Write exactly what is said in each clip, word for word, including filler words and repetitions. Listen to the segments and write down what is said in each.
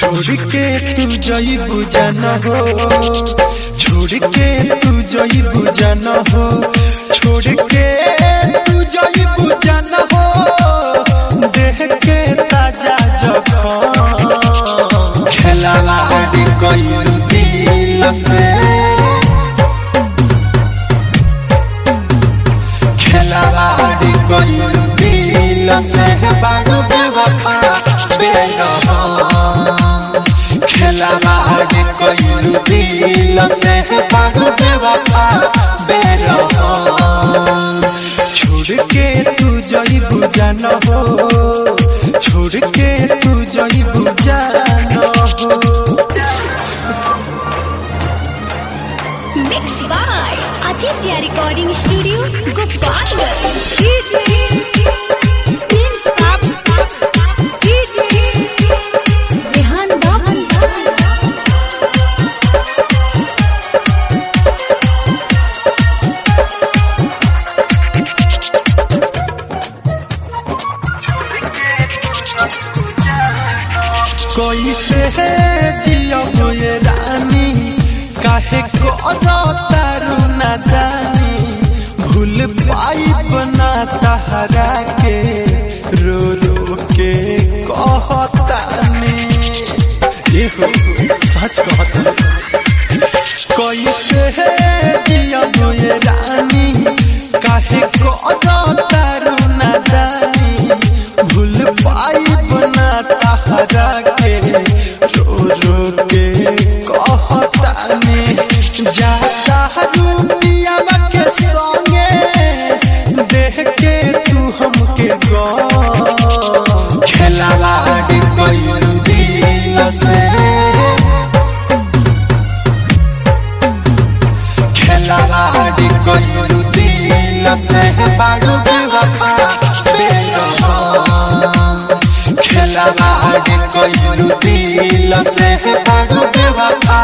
छोड़ के तू जइबू जाना हो, छोड़ के तू जइबू जाना हो, छोड़ के तू जइबू जाना हो, देह के ताजा जखम खेलावाड़ी कइलू दिल से, खेलावाड़ी कइलू दिल से बारू बेवफा बेरहम, खेलावाड़ी कइलू दिल से बारू बेवफा बेरहम। छोड़ के तू जइबू जाना हो, छोड़ के तू जइबू जाना हो। Mixed by Aditya Recording Studio, Gopalganj. Team Stop, Rehan Babu. कोई से जियो ये रानी, काहे को तारू नादानी, भूल पाई बना तहरा के रो रो के कहतानी, ये हो सच कहता। कोई से जियो ये रानी, काहे को तारू नादानी, भूल पाई बना तहरा के रो रो के कहतानी। जाता रूपिया के संगे देख के तू हमके गो, खेलावाड़ी कइलू दिल से, खेलावाड़ी कइलू दिल से बारू बेवफा बेरहम, खेलावाड़ी कइलू दिल से बारू बेवफा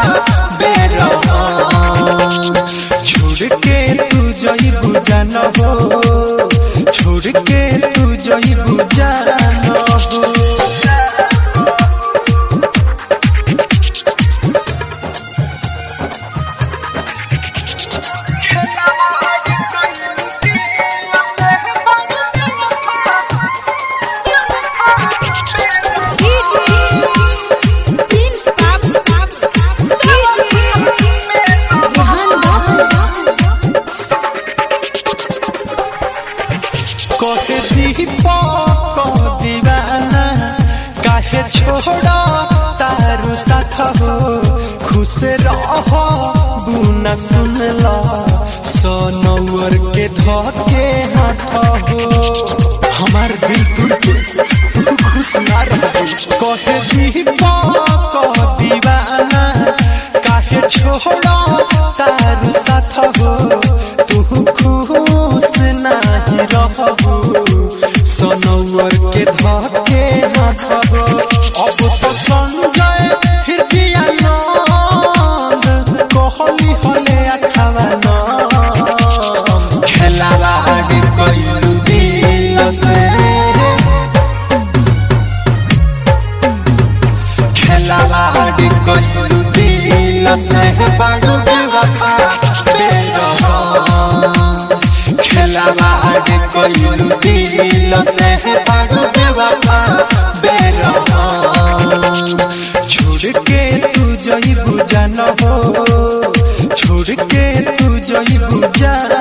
बेरहम। छोड़ के तू जइबू जाना हो, छोड़ के तू जइबू जाना हो। दीवाना काहे छोड़ा तारू साथ हो, खुश रहो गुना सुन ला सोनवर के धोके हाथ हो, हमार दिल टूट तू खुश ना रहो। कहे दीपक दीवाना काहे छोड़ा तारू साथ हो, तू खुश नहीं रहबू सोनवर के धोके हाथ हो। अब तो संजय फिर भी आनंद कहली हले अखवान, खेलावाड़ी कइलू दिल से, खेलावाड़ी कइलू दिल से बारू बेवफा बेरहम, खेलावाड़ी कइलू दिल से बारू बेवफा बेरहम। छोड़ के तू जइबू जाना हो, छोड़ के तू जइबू जाना